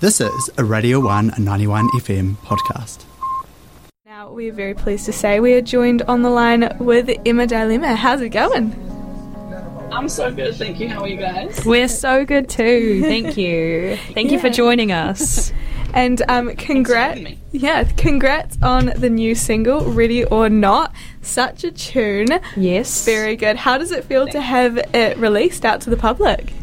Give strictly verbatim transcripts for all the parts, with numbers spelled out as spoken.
This is a Radio one ninety-one F M podcast. Now, we're very pleased to say we are joined on the line with Emma Dilemma. How's it going? I'm so good, thank you. How are you guys? We're so good too, thank you. Thank yeah. you for joining us. And um, congrats, yeah, congrats on the new single, Ready or Not. Such a tune. Yes. Very good. How does it feel to have it released out to the public?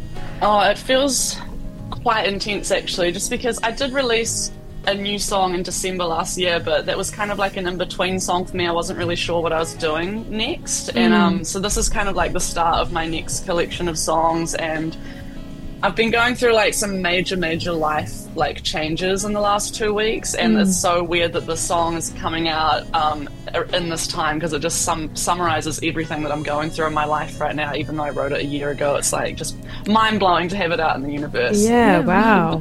Oh, it feels quite intense actually, just because I did release a new song in December last year, but that was kind of like an in-between song for me. I wasn't really sure what I was doing next. Mm. And um, so this is kind of like the start of my next collection of songs, and I've been going through like some major, major life like changes in the last two weeks, and mm. it's so weird that the song is coming out um, in this time, because it just sum- summarizes everything that I'm going through in my life right now. Even though I wrote it a year ago, it's like just mind-blowing to have it out in the universe. Yeah, wow.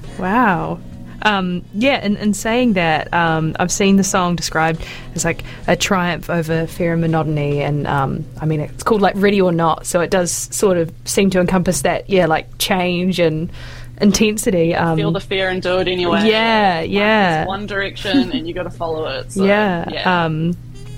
Wow. Um, yeah, and, and saying that, um, I've seen the song described as like a triumph over fear and monotony, and um, I mean, it's called like Ready or Not, so it does sort of seem to encompass that, yeah, like change and intensity. Um, Feel the fear and do it anyway. Yeah, like, yeah. One direction and you got to follow it. So, yeah. yeah. Um,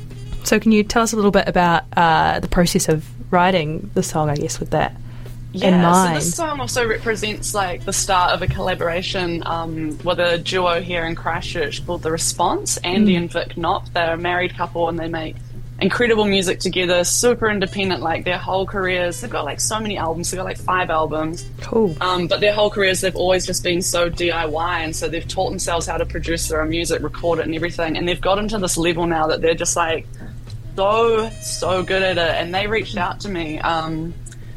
so can you tell us a little bit about uh, the process of writing the song, I guess, with that? Yeah, so this song also represents like the start of a collaboration um, with a duo here in Christchurch called The Response. Andy mm. and Vic Knott, they're a married couple and they make incredible music together, super independent, like their whole careers. They've got like so many albums, they've got like five albums. Cool. Um, but their whole careers, they've always just been so D I Y, and so they've taught themselves how to produce their own music, record it and everything. And they've gotten to this level now that they're just like so, so good at it. And they reached out to me um,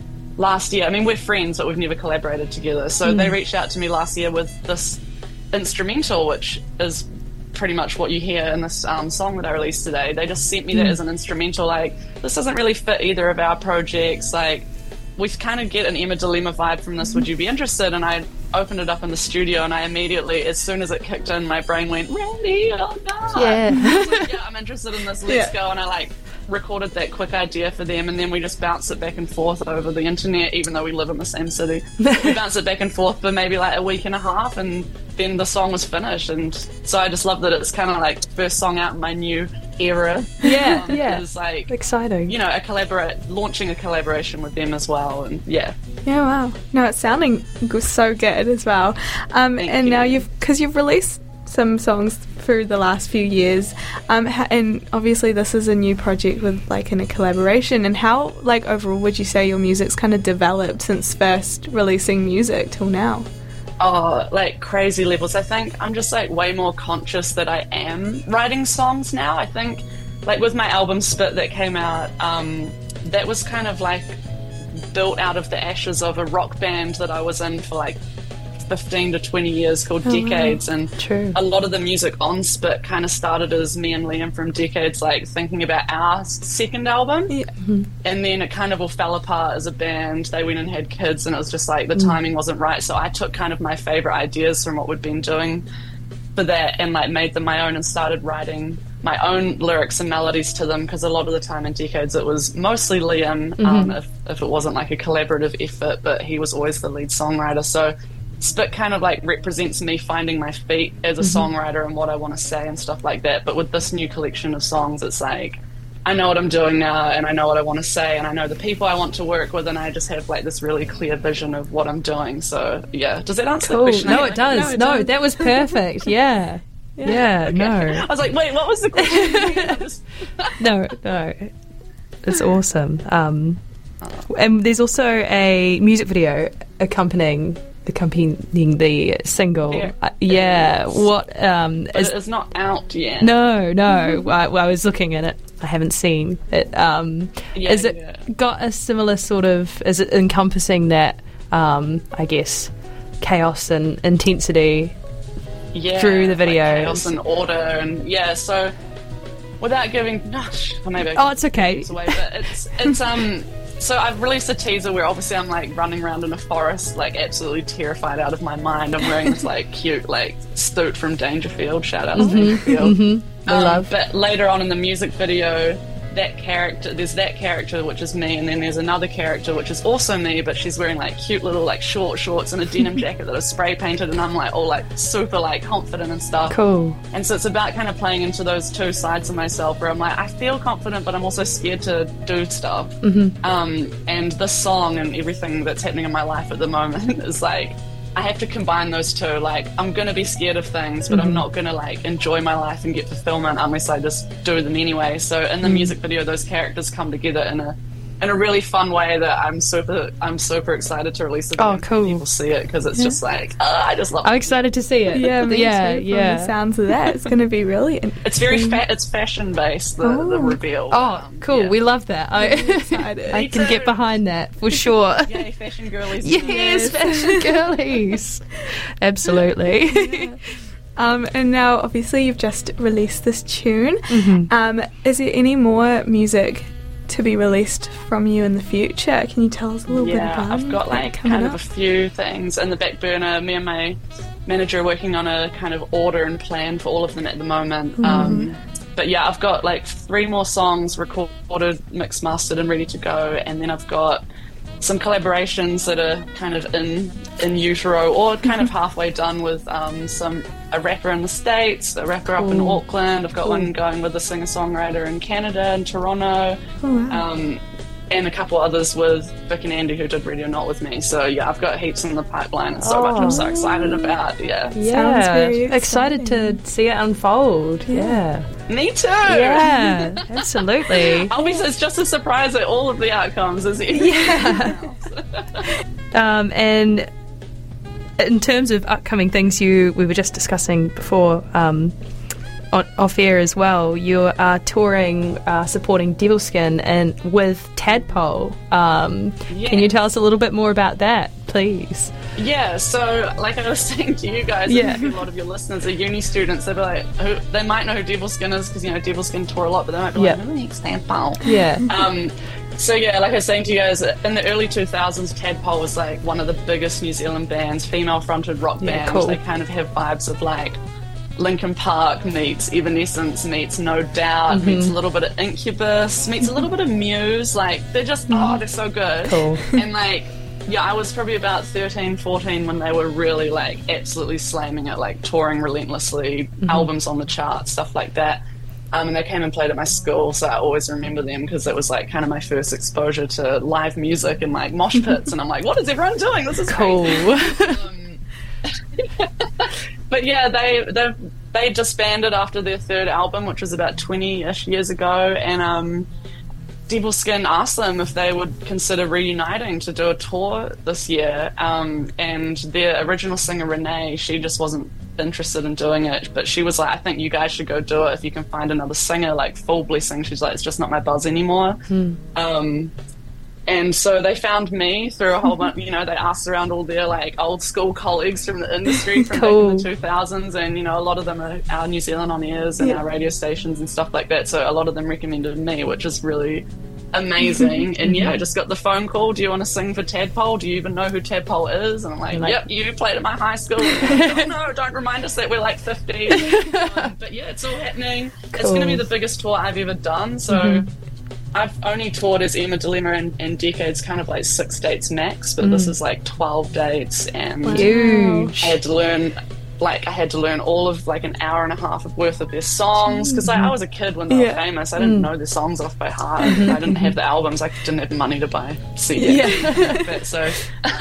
last year. I mean, we're friends, but we've never collaborated together. So mm. they reached out to me last year with this instrumental, which is pretty much what you hear in this um, song that I released today. They just sent me mm. that as an instrumental, like, this doesn't really fit either of our projects. Like, we kind of get an Emma Dilemma vibe from this. Would you be interested? And I opened it up in the studio, and I immediately, as soon as it kicked in, my brain went, ready or not? Yeah. I was like, yeah, I'm interested in this. Let's yeah. go. And I, like, recorded that quick idea for them, and then we just bounce it back and forth over the internet, even though we live in the same city. We bounce it back and forth for maybe like a week and a half, and then the song was finished. And so I just love that it's kind of like the first song out in my new era. Yeah, um, yeah. It's like exciting. You know, a collaborate, launching a collaboration with them as well, and yeah. Yeah, wow. No, it's sounding so good as well. Um, and you. now you've, because you've released some songs through the last few years, um, and obviously this is a new project with like in a collaboration. And how, like, overall would you say your music's kind of developed since first releasing music till now? Oh, like crazy levels. I think I'm just like way more conscious that I am writing songs now. I think like with my album Spit that came out, um, that was kind of like built out of the ashes of a rock band that I was in for like fifteen to twenty years called oh, Decades, and true. A lot of the music on Spit kind of started as me and Liam from Decades like thinking about our second album, yeah. mm-hmm. and then it kind of all fell apart as a band. They went and had kids, and it was just like the mm. timing wasn't right, so I took kind of my favorite ideas from what we'd been doing for that and like made them my own and started writing my own lyrics and melodies to them, because a lot of the time in Decades it was mostly Liam, mm-hmm. um, if, if it wasn't like a collaborative effort, but he was always the lead songwriter. So Spit kind of like represents me finding my feet as a mm-hmm. songwriter and what I want to say and stuff like that. But with this new collection of songs, it's like I know what I'm doing now, and I know what I want to say, and I know the people I want to work with, and I just have like this really clear vision of what I'm doing. So yeah, does that answer cool. the question? No, it does. No, it no does. That was perfect. Yeah. Yeah, yeah okay. no. I was like, wait, what was the question? just... no, no. It's awesome. Um, and there's also a music video accompanying accompanying the single. Yeah. Uh, yeah. What um but is, it's not out yet. No, no. I, I was looking at it. I haven't seen it. Um yeah, is it yeah. got a similar sort of, is it encompassing that um I guess chaos and intensity yeah, through the video? Like chaos and order, and yeah, so without giving no, well, maybe I oh it's okay away, but it's it's um so I've released a teaser where obviously I'm like running around in a forest, like absolutely terrified out of my mind. I'm wearing this like cute like suit from Dangerfield. Shout out to mm-hmm, Dangerfield. Mm-hmm. I Um, love. But later on in the music video, that character, there's that character which is me, and then there's another character which is also me, but she's wearing like cute little like short shorts and a denim jacket that is spray painted, and I'm like all like super like confident and stuff. Cool. And so it's about kind of playing into those two sides of myself where I'm like, I feel confident, but I'm also scared to do stuff. Mm-hmm. Um, and this song and everything that's happening in my life at the moment is like, I have to combine those two. Like, I'm going to be scared of things, but mm-hmm. I'm not going to, like, enjoy my life and get fulfillment unless I just do them anyway. So in the mm-hmm. music video, those characters come together in a in a really fun way that I'm super I'm super excited to release it. Oh, cool. People see it because it's yeah. just like, oh, I just love it. I'm excited to see it. Yeah, me yeah, too, yeah. From the sounds of that, it's going to be really interesting. It's very fa- it's fashion based, the, oh. the reveal. Oh, um, cool. Yeah. We love that. I, I can too. get behind that for sure. Yay, fashion girlies. Yes, fashion girlies. Absolutely. Yeah. Um, and now, obviously, you've just released this tune. Mm-hmm. Um, is there any more music to be released from you in the future? Can you tell us a little yeah, bit about I've got like kind up? of a few things in the back burner. Me and my manager are working on a kind of order and plan for all of them at the moment. Mm-hmm. Um, but yeah, I've got like three more songs recorded, mixed, mastered, and ready to go. And then I've got some collaborations that are kind of in in utero or kind of halfway done with um, some a rapper in the States, a rapper up in Auckland. I've got cool. one going with a singer-songwriter in Canada, in Toronto. Oh, wow. um, and a couple others with Vic and Andy who did Ready or Not with me. So yeah, I've got heaps in the pipeline and so oh. much I'm so excited about. Yeah, yeah. Sounds very excited to see it unfold. Yeah, yeah. Me too. Yeah, absolutely. I'll be it's just a surprise at all of the outcomes as yeah. um, and in terms of upcoming things, you we were just discussing before. Um, On, off air as well, you are touring, uh, supporting Devilskin and with Tadpole. Um, yes. Can you tell us a little bit more about that, please? Yeah, so like I was saying to you guys, yeah. and a lot of your listeners are uni students. They'll be like, who, they might know who Devilskin is because you know Devilskin tour a lot, but they might be yep. like, who is Tadpole? Yeah. Um, so yeah, like I was saying to you guys, in the early two thousands, Tadpole was like one of the biggest New Zealand bands, female-fronted rock yeah, bands. cool. They kind of have vibes of like Linkin Park meets Evanescence meets No Doubt, mm-hmm. meets a little bit of Incubus, meets a little bit of Muse. Like, they're just, oh, they're so good. Cool. And like, yeah, I was probably about thirteen, fourteen when they were really like absolutely slamming it, like touring relentlessly, mm-hmm. albums on the charts, stuff like that. Um, and they came and played at my school, so I always remember them because it was like kind of my first exposure to live music and like mosh pits. And I'm like, what is everyone doing? This is cool. um, But yeah, they they they disbanded after their third album, which was about twenty-ish years ago, and um, Devilskin asked them if they would consider reuniting to do a tour this year. Um, and their original singer Renee, she just wasn't interested in doing it, but she was like, I think you guys should go do it if you can find another singer. Like, full blessing. She's like, it's just not my buzz anymore. Hmm. Um, And so they found me through a whole bunch, you know, they asked around all their, like, old school colleagues from the industry from cool. back in the two thousands, and, you know, a lot of them are our New Zealand on-airs and yeah. our radio stations and stuff like that, so a lot of them recommended me, which is really amazing. And, yeah, I just got the phone call, do you want to sing for Tadpole? Do you even know who Tadpole is? And I'm like, like yep, you played at my high school. And like, oh, no, don't remind us that we're, like, fifty. um, but, yeah, it's all happening. Cool. It's going to be the biggest tour I've ever done, so... Mm-hmm. I've only toured as Emma Dilemma and, and Decades, kind of like six dates max, but mm. this is like twelve dates, and huge. I had to learn, like, I had to learn all of like an hour and a half of worth of their songs because like, I was a kid when they yeah. were famous. I didn't mm. know their songs off by heart. I didn't have the albums. I didn't have the money to buy C Ds. Yeah. Like that, so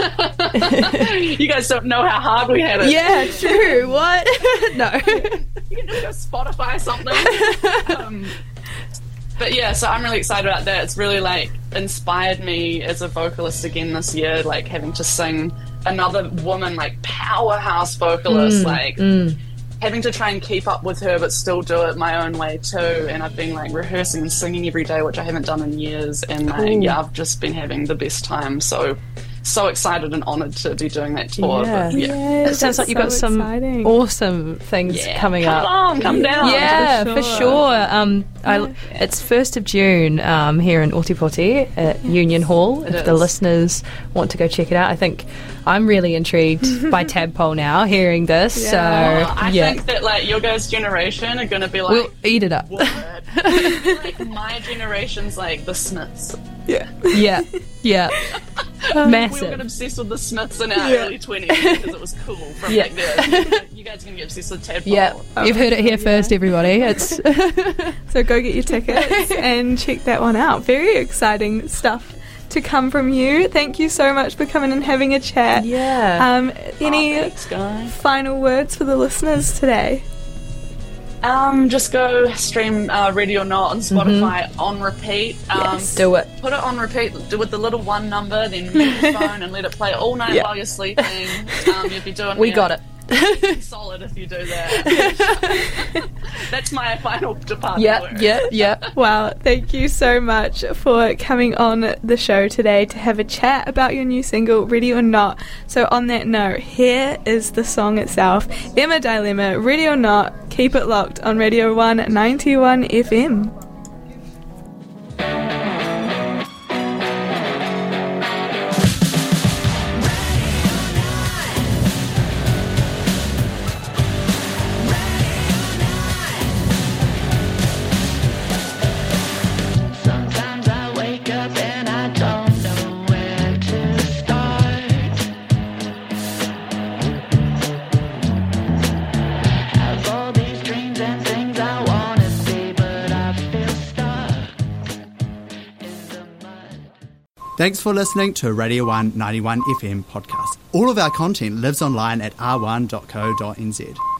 you guys don't know how hard we had it. Yeah, true. What? No. You can just go Spotify something. Um, But yeah, so I'm really excited about that. It's really like inspired me as a vocalist again this year, like having to sing another woman, like powerhouse vocalist, mm, like mm. having to try and keep up with her but still do it my own way too. And I've been like rehearsing and singing every day, which I haven't done in years. And like, cool. yeah, I've just been having the best time. So so excited and honoured to be doing that tour. Yeah, but, yeah. yeah it sounds like you've so got some exciting. awesome things yeah, coming come up. on, come down. Yeah, for for sure. sure. Um, I, it's first of June um, here in Otipoti at Union Hall. It if the is. listeners want to go check it out, I think I'm really intrigued by Tadpole now, hearing this. Yeah. So Oh, I yeah, think that like your guys' generation are going to be like, we'll eat it up. what? Like my generation's like the Smiths. Yeah. Yeah, yeah. We all Massive. got obsessed with the Smiths in our Yeah. early twenties because it was cool from Yeah. back then. You guys can get obsessed with Tadpole. Yeah, you've heard it here first, everybody. It's So go get your tickets and check that one out. Very exciting stuff to come from you. Thank you so much for coming and having a chat. yeah. Um, any Oh, thanks, guys. final words for the listeners today? Um, just go stream uh, Ready or Not on Spotify on repeat. Um, Yes. Do it. Put it on repeat do with the little one number, then mute your phone and let it play all night Yeah. while you're sleeping. Um, you'll be doing We me got a it. solid if you do that. That's my final departing Yeah, word. yeah, yeah. Wow, thank you so much for coming on the show today to have a chat about your new single, Ready or Not. So on that note, here is the song itself. Emma Dilemma, Ready or Not. Keep it locked on Radio one ninety-one F M. Sometimes I wake up and I don't know where to start. Have all these dreams and things I wanna say, but I feel stuck in the mud. Thanks for listening to Radio one ninety-one F M podcast. All of our content lives online at r one dot co dot n z.